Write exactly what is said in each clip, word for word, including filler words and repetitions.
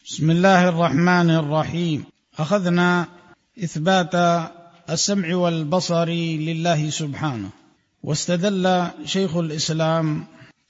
بسم الله الرحمن الرحيم. أخذنا إثبات السمع والبصر لله سبحانه، واستدل شيخ الإسلام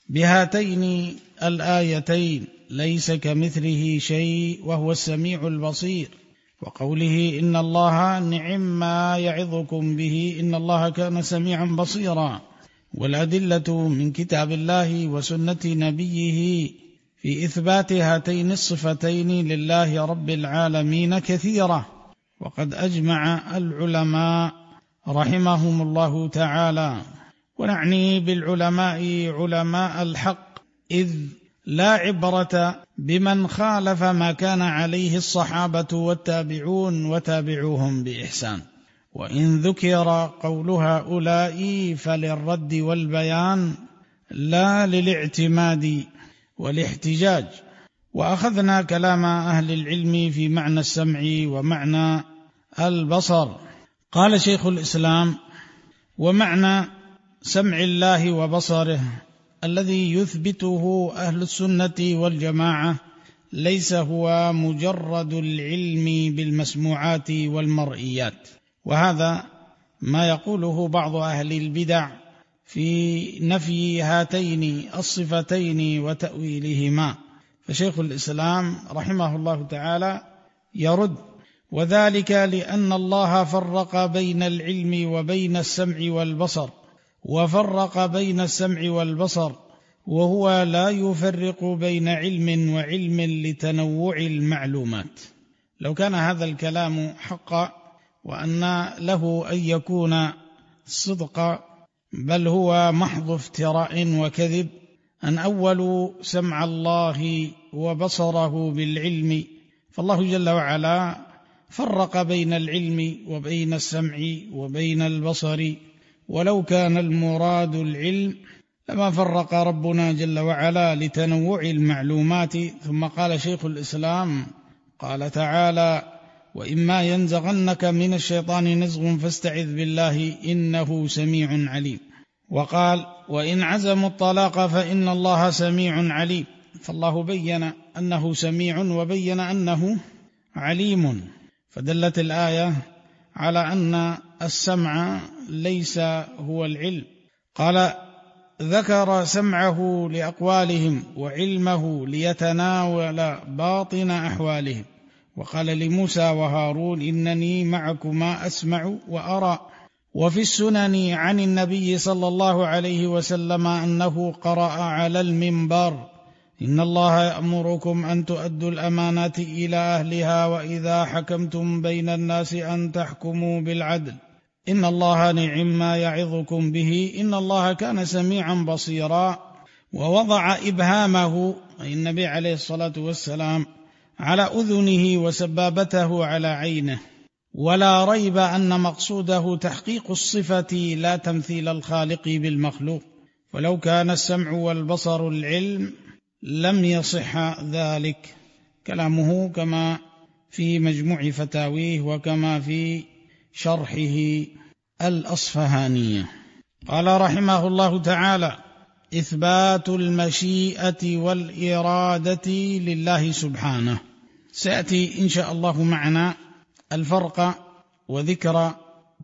بهاتين الآيتين: ليس كمثله شيء وهو السميع البصير، وقوله إن الله نعم ما يعظكم به إن الله كان سميعا بصيرا. والأدلة من كتاب الله وسنة نبيه في إثبات هاتين الصفتين لله رب العالمين كثيرة، وقد أجمع العلماء رحمهم الله تعالى، ونعني بالعلماء علماء الحق، إذ لا عبرة بمن خالف ما كان عليه الصحابة والتابعون وتابعوهم بإحسان. وإن ذكر قول هؤلاء فللرد والبيان لا للاعتماد والاحتجاج. وأخذنا كلام أهل العلم في معنى السمع ومعنى البصر. قال شيخ الإسلام: ومعنى سمع الله وبصره الذي يثبته أهل السنة والجماعة ليس هو مجرد العلم بالمسموعات والمرئيات، وهذا ما يقوله بعض أهل البدع في نفي هاتين الصفتين وتأويلهما. فشيخ الإسلام رحمه الله تعالى يرد: وذلك لأن الله فرق بين العلم وبين السمع والبصر، وفرق بين السمع والبصر، وهو لا يفرق بين علم وعلم لتنوع المعلومات. لو كان هذا الكلام حقا وأن له أن يكون صدقا، بل هو محض افتراء وكذب، أن أول سمع الله وبصره بالعلم، فالله جل وعلا فرق بين العلم وبين السمع وبين البصر، ولو كان المراد العلم لما فرق ربنا جل وعلا لتنوع المعلومات. ثم قال شيخ الإسلام قال تعالى: وإما ينزغنك من الشيطان نزغ فاستعذ بالله إنه سميع عليم. وقال: وإن عزموا الطلاق فإن الله سميع عليم. فالله بين أنه سميع وبين أنه عليم، فدلت الآية على أن السمع ليس هو العلم. قال: ذكر سمعه لأقوالهم وعلمه ليتناول باطن أحوالهم. وقال لموسى وهارون: إنني معكما أسمع وأرى. وفي السنن عن النبي صلى الله عليه وسلم أنه قرأ على المنبر: إن الله يأمركم أن تؤدوا الأمانات إلى أهلها وإذا حكمتم بين الناس أن تحكموا بالعدل إن الله نعم ما يعظكم به إن الله كان سميعا بصيرا. ووضع إبهامه أي النبي عليه الصلاة والسلام على أذنه وسبابته على عينه. ولا ريب أن مقصوده تحقيق الصفة لا تمثيل الخالق بالمخلوق، ولو كان السمع والبصر العلم لم يصح ذلك. كلامه كما في مجموع فتاويه وكما في شرحه الأصفهانية. قال رحمه الله تعالى: إثبات المشيئة والإرادة لله سبحانه. سيأتي إن شاء الله معنا الفرق وذكر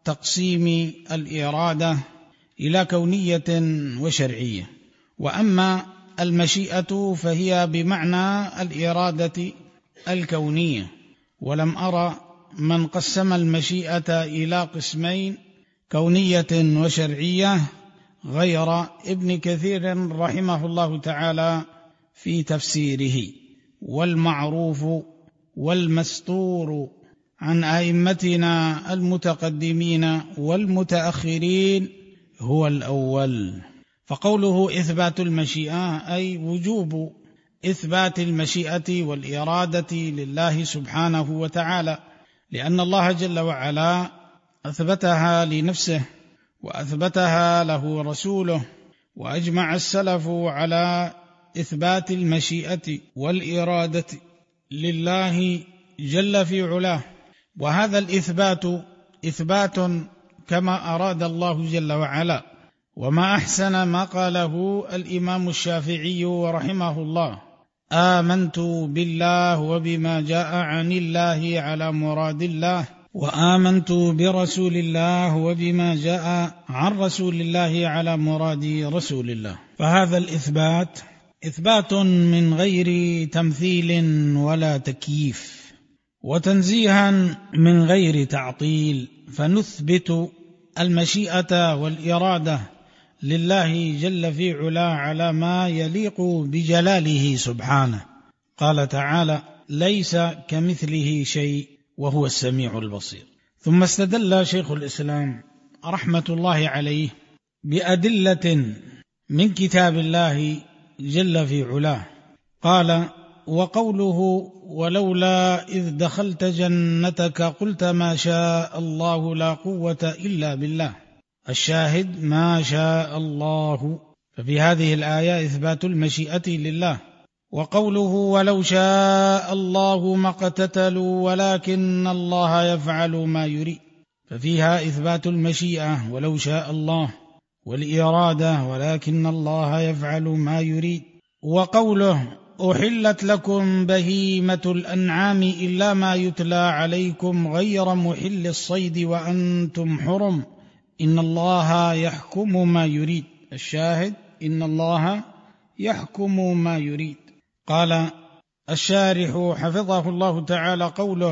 تقسيم الإرادة إلى كونية وشرعية. وأما المشيئة فهي بمعنى الإرادة الكونية، ولم أرى من قسم المشيئة إلى قسمين كونية وشرعية غير ابن كثير رحمه الله تعالى في تفسيره. والمعروف والمستور عن أئمتنا المتقدمين والمتأخرين هو الأول. فقوله إثبات المشيئة أي وجوب إثبات المشيئة والإرادة لله سبحانه وتعالى، لأن الله جل وعلا أثبتها لنفسه وأثبتها له رسوله، وأجمع السلف على إثبات المشيئة والإرادة لله جل في علاه. وهذا الإثبات إثبات كما أراد الله جل وعلا. وما أحسن ما قاله الإمام الشافعي رحمه الله: آمنت بالله وبما جاء عن الله على مراد الله، وآمنت برسول الله وبما جاء عن رسول الله على مراد رسول الله. فهذا الإثبات إثبات من غير تمثيل ولا تكييف، وتنزيها من غير تعطيل، فنثبت المشيئة والإرادة لله جل في علا على ما يليق بجلاله سبحانه. قال تعالى: ليس كمثله شيء وهو السميع البصير. ثم استدل شيخ الإسلام رحمة الله عليه بأدلة من كتاب الله جل في علاه. قال: وقوله: ولولا إذ دخلت جنتك قلت ما شاء الله لا قوة إلا بالله. الشاهد: ما شاء الله. ففي هذه الآية إثبات المشيئة لله. وقوله: ولو شاء الله ما اقتتلوا ولكن الله يفعل ما يريد. ففيها إثبات المشيئة ولو شاء الله، والإرادة ولكن الله يفعل ما يريد. وقوله: أحلت لكم بهيمة الأنعام إلا ما يتلى عليكم غير محل الصيد وأنتم حرم إن الله يحكم ما يريد. الشاهد: إن الله يحكم ما يريد. قال الشارح حفظه الله تعالى: قوله: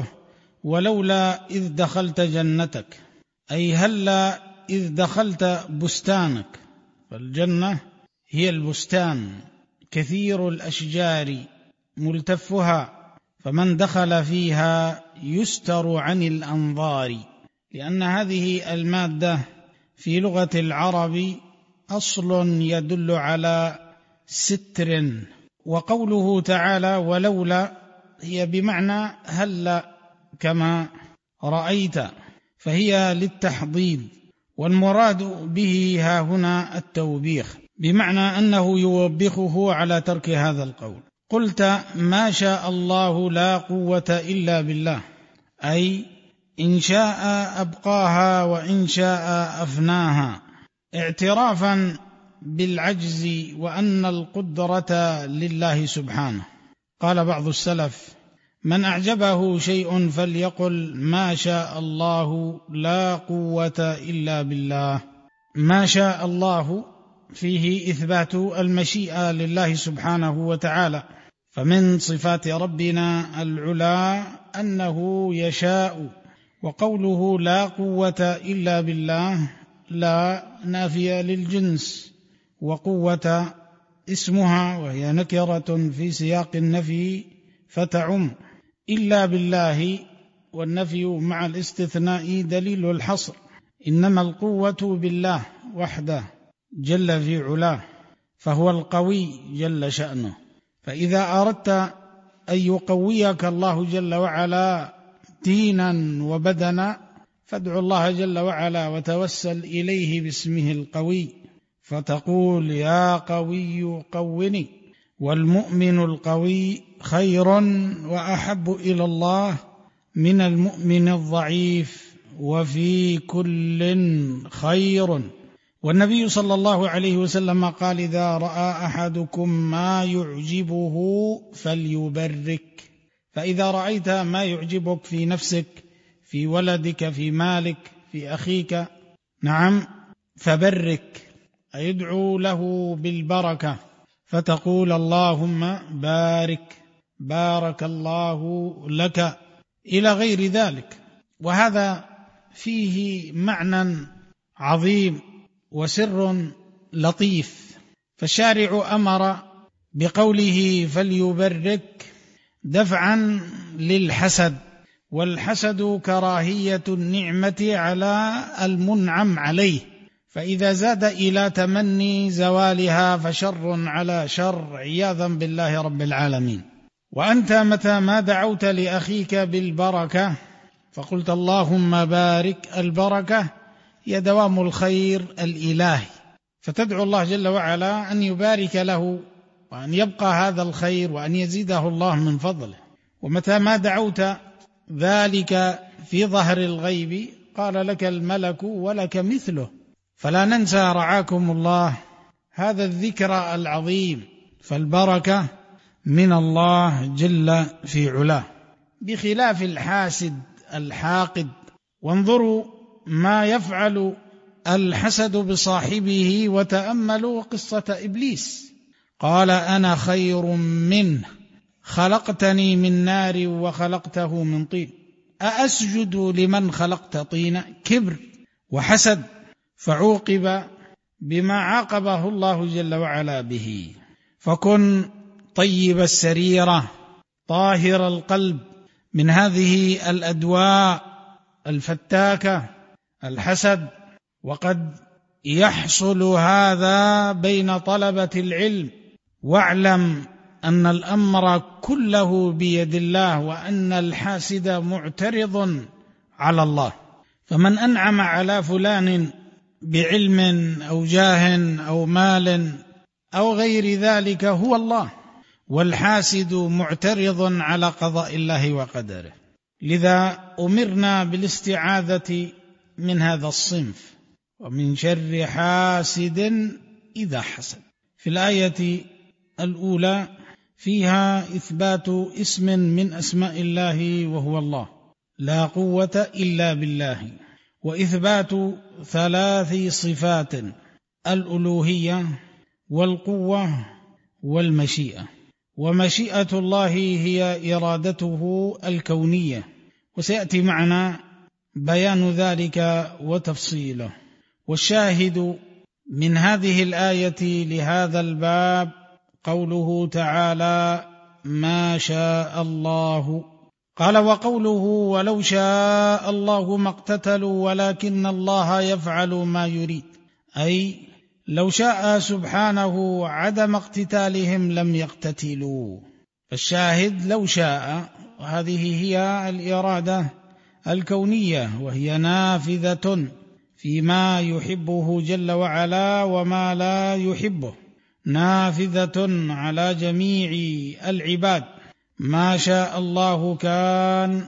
ولولا إذ دخلت جنتك، أي هلا إذ دخلت بستانك. فالجنة هي البستان، كثير الأشجار ملتفها، فمن دخل فيها يستر عن الأنظار، لأن هذه المادة في لغة العرب أصل يدل على ستر. وقوله تعالى: ولولا، هي بمعنى هلا كما رأيت، فهي للتحضيض، والمراد به ها هنا التوبيخ، بمعنى أنه يوبخه على ترك هذا القول. قلت ما شاء الله لا قوة إلا بالله، أي إن شاء أبقاها وإن شاء أفناها، اعترافا بالعجز وأن القدرة لله سبحانه. قال بعض السلف: من أعجبه شيء فليقل ما شاء الله لا قوة إلا بالله. ما شاء الله فيه إثبات المشيئة لله سبحانه وتعالى، فمن صفات ربنا العلا أنه يشاء. وقوله لا قوة إلا بالله، لا نافية للجنس، وقوة اسمها وهي نكرة في سياق النفي فتعم، إلا بالله والنفي مع الاستثناء دليل الحصر، إنما القوة بالله وحده جل في علاه، فهو القوي جل شأنه. فإذا أردت أن يقويك الله جل وعلا دينا وبدنا، فادع الله جل وعلا وتوسل إليه باسمه القوي، فتقول: يا قوي قوني. والمؤمن القوي خير وأحب إلى الله من المؤمن الضعيف، وفي كل خير. والنبي صلى الله عليه وسلم قال: إذا رأى أحدكم ما يعجبه فليبرك. فإذا رأيت ما يعجبك في نفسك، في ولدك، في مالك، في أخيك، نعم، فبرك، أي ادعو له بالبركة، فتقول: اللهم بارك، بارك الله لك، إلى غير ذلك. وهذا فيه معنى عظيم وسر لطيف. فالشارع أمر بقوله فليبرك دفعا للحسد، والحسد كراهية النعمة على المنعم عليه، فإذا زاد إلى تمني زوالها فشر على شر، عياذا بالله رب العالمين. وأنت متى ما دعوت لأخيك بالبركة فقلت اللهم بارك، البركة هي دوام الخير الإلهي، فتدعو الله جل وعلا أن يبارك له وأن يبقى هذا الخير وأن يزيده الله من فضله. ومتى ما دعوت ذلك في ظهر الغيب قال لك الملك ولك مثله. فلا ننسى رعاكم الله هذا الذكر العظيم. فالبركة من الله جل في علاه، بخلاف الحاسد الحاقد. وانظروا ما يفعل الحسد بصاحبه، وتأملوا قصة إبليس. قال أنا خير منه خلقتني من نار وخلقته من طين أأسجد لمن خلقت طينا. كبر وحسد، فعوقب بما عاقبه الله جل وعلا به. فكن طيب السريرة طاهر القلب من هذه الأدواء الفتاكة الحسد. وقد يحصل هذا بين طلبة العلم، واعلم أن الأمر كله بيد الله، وأن الحاسد معترض على الله. فمن أنعم على فلان بعلم أو جاه أو مال أو غير ذلك هو الله، والحاسد معترض على قضاء الله وقدره. لذا أمرنا بالاستعاذة من هذا الصنف، ومن شر حاسد إذا حسد. في الآية الأولى فيها إثبات اسم من أسماء الله وهو الله، لا قوة إلا بالله، وإثبات ثلاث صفات: الألوهية والقوة والمشيئة. ومشيئة الله هي إرادته الكونية، وسيأتي معنا بيان ذلك وتفصيله. والشاهد من هذه الآية لهذا الباب قوله تعالى ما شاء الله. قال وقوله ولو شاء الله ما اقتتلوا ولكن الله يفعل ما يريد، أي لو شاء سبحانه عدم اقتتالهم لم يقتتلوا. فالشاهد لو شاء، وهذه هي الإرادة الكونية، وهي نافذة فيما يحبه جل وعلا وما لا يحبه، نافذة على جميع العباد. ما شاء الله كان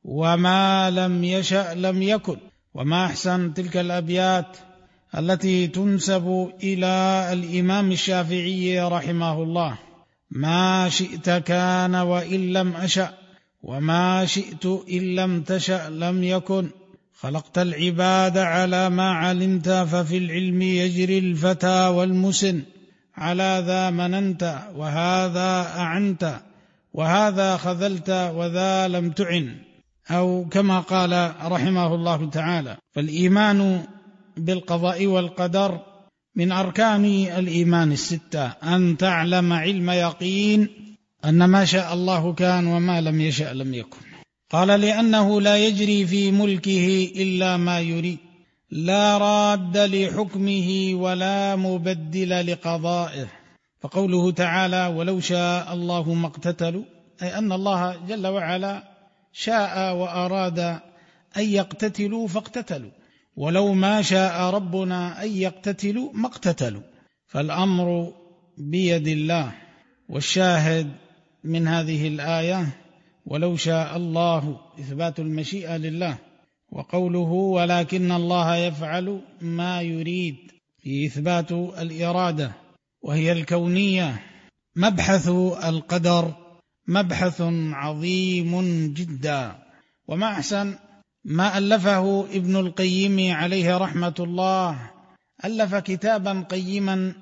وما لم يشأ لم يكن. وما أحسن تلك الأبيات التي تنسب إلى الإمام الشافعي رحمه الله: ما شئت كان وإن لم أشأ، وما شئت إن لم تشأ لم يكن. خلقت العباد على ما علمت، ففي العلم يجري الفتى والمسن. على ذا مننت وهذا أعنت، وهذا خذلت وذا لم تعن. أو كما قال رحمه الله تعالى: فالإيمان بالقضاء والقدر من أركان الإيمان الستة، أن تعلم علم يقين أن ما شاء الله كان وما لم يشأ لم يكن. قال لأنه لا يجري في ملكه إلا ما يريد، لا راد لحكمه ولا مبدل لقضائه. فقوله تعالى ولو شاء الله ما اقتتلوا، أي أن الله جل وعلا شاء وأراد أن يقتتلوا فاقتتلوا، ولو ما شاء ربنا أن يقتتلوا ما اقتتلوا. فالأمر بيد الله. والشاهد من هذه الآية ولو شاء الله إثبات المشيئة لله، وقوله ولكن الله يفعل ما يريد في إثبات الإرادة، وهي الكونية. مبحث القدر مبحث عظيم جدا، وما أحسن ما ألفه ابن القيم عليه رحمة الله. ألف كتابا قيما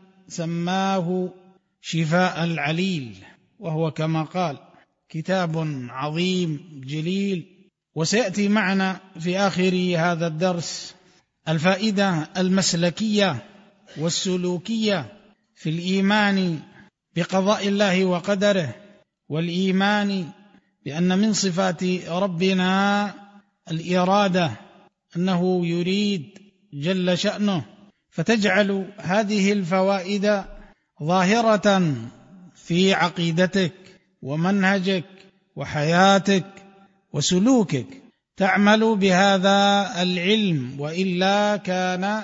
سماه شفاء العليل، وهو كما قال كتاب عظيم جليل. وسيأتي معنا في آخر هذا الدرس الفائدة المسلكية والسلوكية في الإيمان بقضاء الله وقدره، والإيمان بأن من صفات ربنا الإرادة، أنه يريد جل شأنه. فتجعل هذه الفوائد ظاهرة في عقيدتك ومنهجك وحياتك وسلوكك، تعمل بهذا العلم، وإلا كان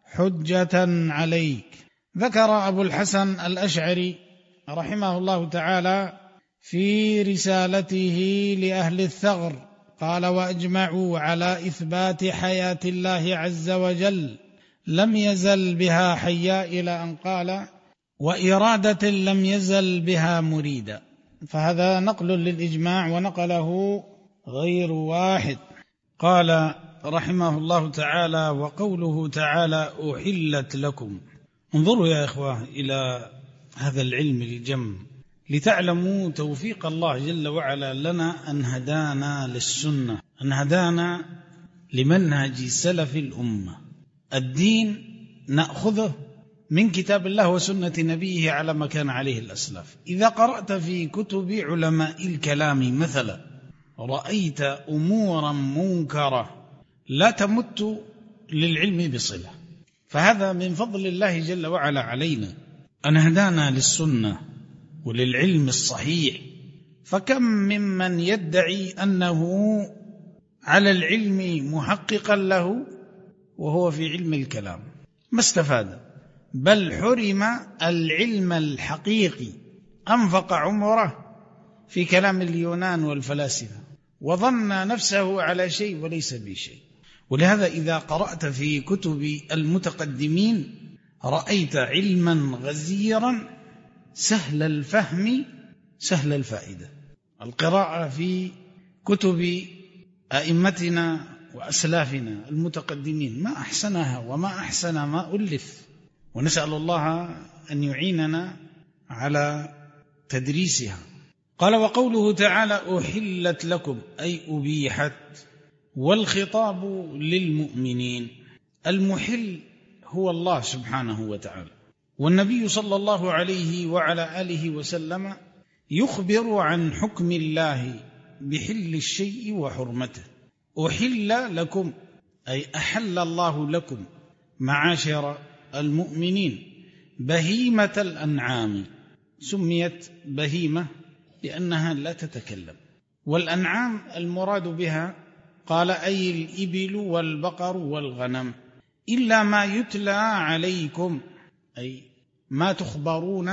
حجة عليك. ذكر أبو الحسن الأشعري رحمه الله تعالى في رسالته لأهل الثغر، قال وأجمعوا على إثبات حياة الله عز وجل، لم يزل بها حيا، إلى أن قال وإرادة لم يزل بها مريدا. فهذا نقل للإجماع ونقله غير واحد. قال رحمه الله تعالى: وقوله تعالى: أحلت لكم. انظروا يا إخوة إلى هذا العلم الجم لتعلموا توفيق الله جل وعلا لنا أن هدانا للسنة، أن هدانا لمنهج سلف الأمة. الدين نأخذه من كتاب الله وسنة نبيه على ما كان عليه الأسلاف. إذا قرأت في كتب علماء الكلام مثلا رأيت أمورا منكرة لا تمت للعلم بصلة، فهذا من فضل الله جل وعلا علينا أن هدانا للسنة وللعلم الصحيح. فكم ممن يدعي أنه على العلم محققا له وهو في علم الكلام ما استفاد، بل حرم العلم الحقيقي، أنفق عمره في كلام اليونان والفلاسفة وظن نفسه على شيء وليس بشيء. ولهذا إذا قرأت في كتب المتقدمين رأيت علما غزيرا سهل الفهم سهل الفائدة. القراءة في كتب أئمتنا وأسلافنا المتقدمين ما أحسنها وما أحسن ما ألف، ونسأل الله أن يعيننا على تدريسها. قال: وقوله تعالى: أحلت لكم أي أبيحت، والخطاب للمؤمنين. المحل هو الله سبحانه وتعالى، والنبي صلى الله عليه وعلى آله وسلم يخبر عن حكم الله بحل الشيء وحرمته. أحل لكم أي أحل الله لكم معاشر المؤمنين بهيمة الأنعام. سميت بهيمة لأنها لا تتكلم، والأنعام المراد بها قال أي الإبل والبقر والغنم، إلا ما يتلى عليكم أي ما تخبرون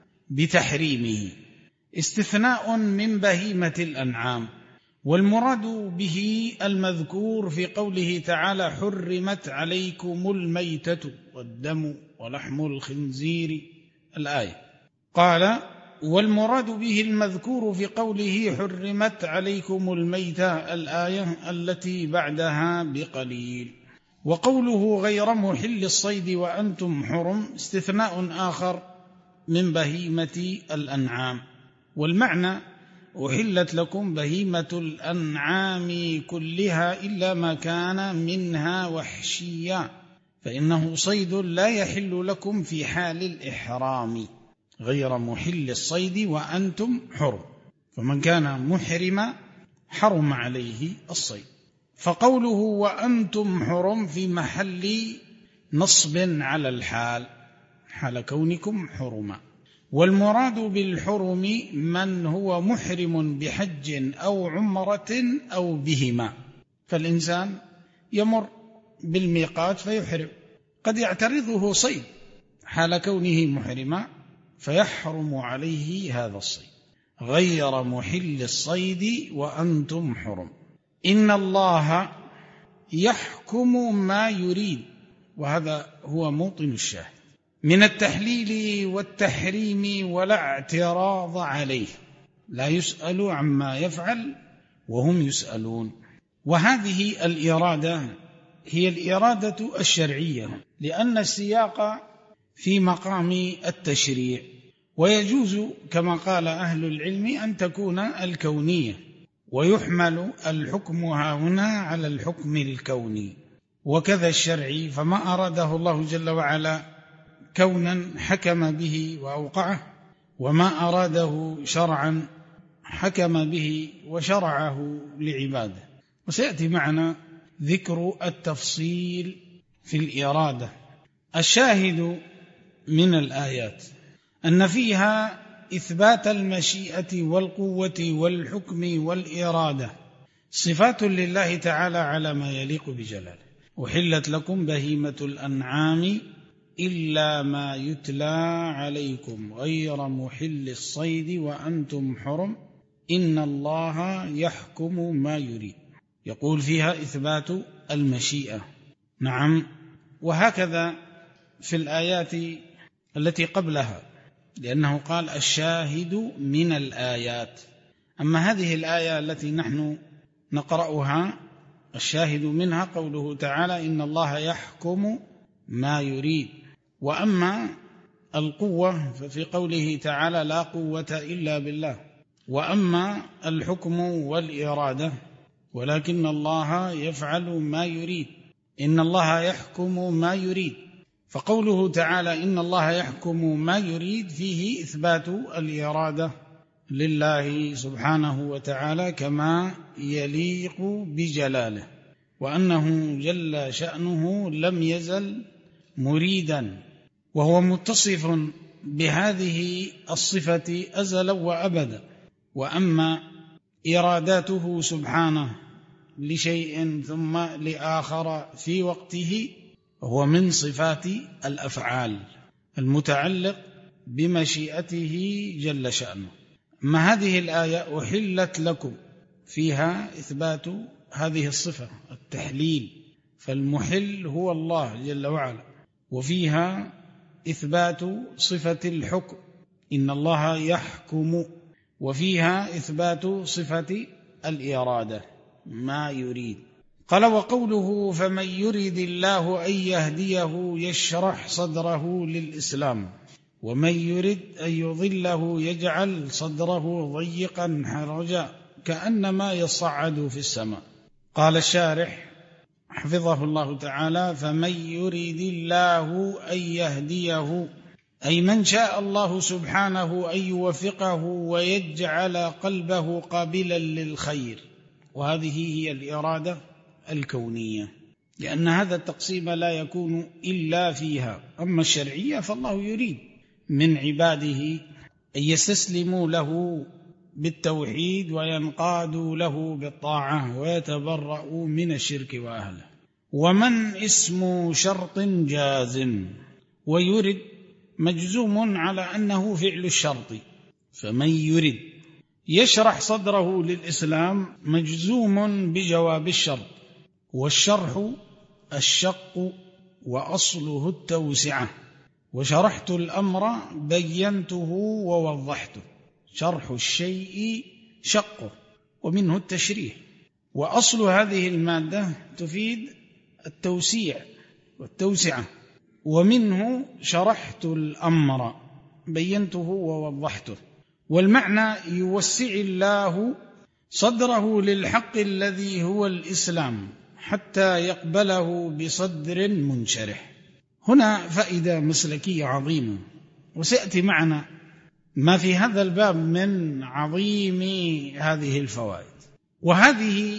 بتحريمه، استثناء من بهيمة الأنعام. والمراد به المذكور في قوله تعالى: حرمت عليكم الميتة والدم ولحم الخنزير، الآية. قال: والمراد به المذكور في قوله حرمت عليكم الميتة، الآية التي بعدها بقليل. وقوله غير محل الصيد وأنتم حرم استثناء آخر من بهيمة الأنعام. والمعنى: أحلت لكم بهيمة الأنعام كلها إلا ما كان منها وحشيا، فإنه صيد لا يحل لكم في حال الإحرام. غير محل الصيد وأنتم حرم، فمن كان محرما حرم عليه الصيد. فقوله وأنتم حرم في محل نصب على الحال، حال كونكم حرما. والمراد بالحرم من هو محرم بحج أو عمرة أو بهما. فالإنسان يمر بالميقات فيحرم، قد يعترضه صيد حال كونه محرما فيحرم عليه هذا الصيد. غير محل الصيد وأنتم حرم. إن الله يحكم ما يريد، وهذا هو موطن الشاهد من التحليل والتحريم، ولا اعتراض عليه، لا يسأل عما يفعل وهم يسألون. وهذه الإرادة هي الإرادة الشرعية، لأن السياق في مقام التشريع، ويجوز كما قال أهل العلم أن تكون الكونية، ويحمل الحكم هنا على الحكم الكوني، وكذا الشرعي، فما أراده الله جل وعلا كونا حكم به وأوقعه، وما أراده شرعا حكم به وشرعه لعباده. وسيأتي معنا ذكر التفصيل في الإرادة. الشاهد من الآيات أن فيها إثبات المشيئة والقوة والحكم والإرادة، صفات لله تعالى على ما يليق بجلاله. أحلت لكم بهيمة الأنعام إلا ما يتلى عليكم غير محل الصيد وأنتم حرم إن الله يحكم ما يريد. يقول فيها إثبات المشيئة، نعم. وهكذا في الآيات التي قبلها لأنه قال الشاهد من الآيات. أما هذه الآية التي نحن نقرأها الشاهد منها قوله تعالى إن الله يحكم ما يريد. وأما القوة ففي قوله تعالى لا قوة إلا بالله. وأما الحكم والإرادة ولكن الله يفعل ما يريد. إن الله يحكم ما يريد. فقوله تعالى إن الله يحكم ما يريد فيه إثبات الإرادة لله سبحانه وتعالى كما يليق بجلاله، وأنه جل شأنه لم يزل مريدا، وهو متصف بهذه الصفة أزلا وأبدا. وأما إراداته سبحانه لشيء ثم لآخر في وقته هو من صفات الأفعال المتعلق بمشيئته جل شأنه. أما هذه الآية أحلت لكم فيها إثبات هذه الصفة التحليل، فالمحل هو الله جل وعلا، وفيها إثبات صفة الحكم إن الله يحكم، وفيها إثبات صفة الإرادة ما يريد. قال وقوله فمن يريد الله أن يهديه يشرح صدره للإسلام ومن يريد أن يضله يجعل صدره ضيقا حرجا كأنما يصعد في السماء. قال الشارح حفظه الله تعالى فمن يريد الله أن يهديه أي من شاء الله سبحانه أن يوفقه ويجعل قلبه قابلا للخير، وهذه هي الإرادة الكونية، لأن هذا التقسيم لا يكون إلا فيها. أما الشرعية فالله يريد من عباده أن يستسلموا له بالتوحيد وينقادوا له بالطاعة ويتبرؤوا من الشرك وأهله. ومن اسم شرط جازم، ويرد مجزوم على أنه فعل الشرط، فمن يرد يشرح صدره للإسلام مجزوم بجواب الشرط، والشرح الشق وأصله التوسعة، وشرحت الأمر بينته ووضحته. شرح الشيء شقه ومنه التشريح، وأصل هذه المادة تفيد التوسيع والتوسعة، ومنه شرحت الأمر بينته ووضحته. والمعنى يوسع الله صدره للحق الذي هو الإسلام حتى يقبله بصدر منشرح. هنا فائدة مسلكية عظيمة، وسيأتي معنا ما في هذا الباب من عظيم هذه الفوائد. وهذه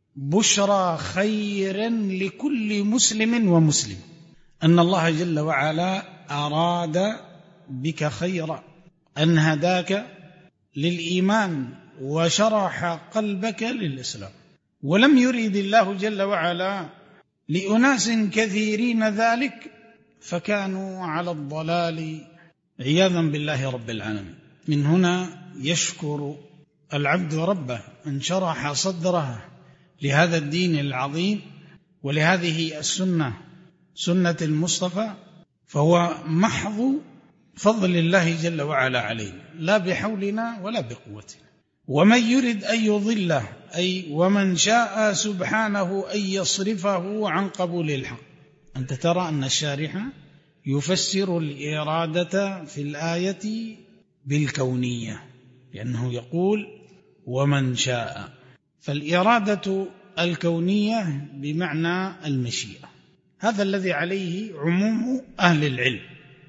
بشرى خير لكل مسلم ومسلم، أن الله جل وعلا أراد بك خيرا، أن هداك للإيمان وشرح قلبك للإسلام. ولم يريد الله جل وعلا لأناس كثيرين ذلك فكانوا على الضلال عياذا بالله رب العالمين. من هنا يشكر العبد ربه أن شرح صدره لهذا الدين العظيم ولهذه السنة، سنة المصطفى، فهو محض فضل الله جل وعلا عليه، لا بحولنا ولا بقوتنا. ومن يرد أن يضله أي ومن شاء سبحانه أن يصرفه عن قبول الحق. أنت ترى أن الشارح يفسر الإرادة في الآية بالكونية، لأنه يقول ومن شاء، فالإرادة الكونية بمعنى المشيئة، هذا الذي عليه عموم أهل العلم.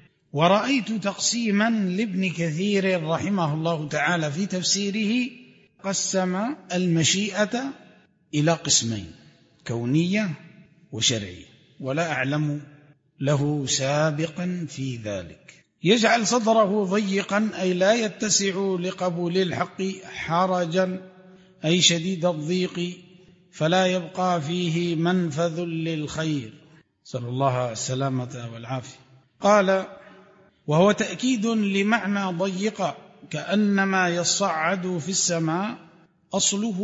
ورأيت تقسيما لابن كثير رحمه الله تعالى في تفسيره، قسم المشيئة إلى قسمين، كونية وشرعية، ولا أعلم له سابقا في ذلك. يجعل صدره ضيقا أي لا يتسع لقبول الحق، حرجا أي شديد الضيق فلا يبقى فيه منفذ للخير، صلى الله السلامة والعافية. قال وهو تأكيد لمعنى ضيق كأنما يصعد في السماء، أصله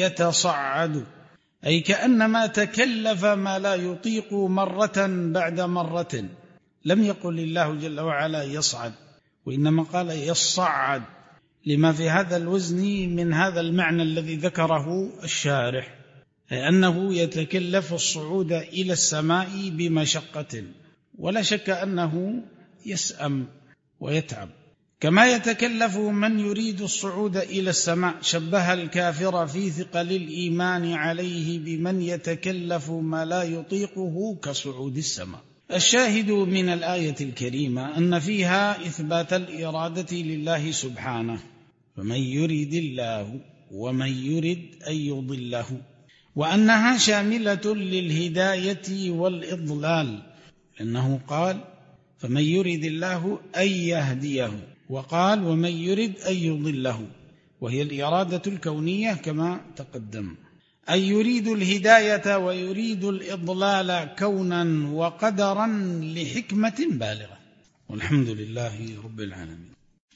يتصعد أي كأنما تكلف ما لا يطيق مرة بعد مرة. لم يقل الله جل وعلا يصعد، وإنما قال يصعد لما في هذا الوزن من هذا المعنى الذي ذكره الشارح، أنه يتكلف الصعود إلى السماء بمشقة، ولا شك أنه يسأم ويتعب، كما يتكلف من يريد الصعود إلى السماء. شبه الكافر في ثقل الإيمان عليه بمن يتكلف ما لا يطيقه كصعود السماء. الشاهد من الآية الكريمة أن فيها إثبات الإرادة لله سبحانه، فمن يريد الله ومن يريد أن يضله، وأنها شاملة للهداية والإضلال، لأنه قال فمن يريد الله أن يهديه، وقال ومن يريد أن يضله، وهي الإرادة الكونية كما تقدم، أي يريد الهداية ويريد الإضلال كونا وقدرا لحكمة بالغة. والحمد لله رب العالمين.